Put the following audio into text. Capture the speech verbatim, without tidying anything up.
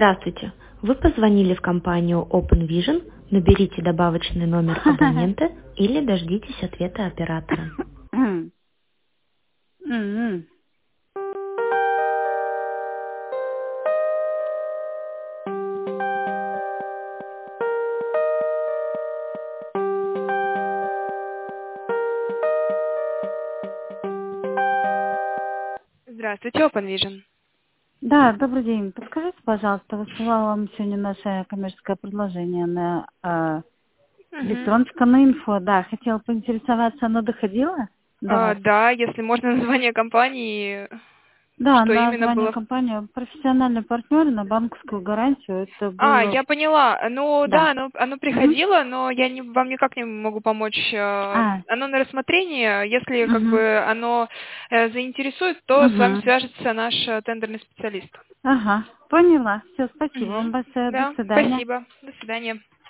Здравствуйте. Вы позвонили в компанию OpenVision, наберите добавочный номер абонента или дождитесь ответа оператора. М-м. Здравствуйте, OpenVision. Да, добрый день. Подскажите, пожалуйста, высылала вам сегодня наше коммерческое предложение на э, Мгм. электронском инфо. Да, хотела поинтересоваться, оно доходило до А, вас? да, если можно название компании, Да, что именно название было. компании профессиональный партнер на банковскую гарантию. Это А, было... я поняла. Ну Да. да, оно, оно Мгм. приходило, но я не, вам никак не могу помочь. э, А, Оно на рассмотрение. Если как угу, бы оно э, заинтересует, то с вами угу. свяжется наш э, тендерный специалист. Ага, поняла. Все, спасибо вам Мгм. большое. До Да, свидания. спасибо. До свидания.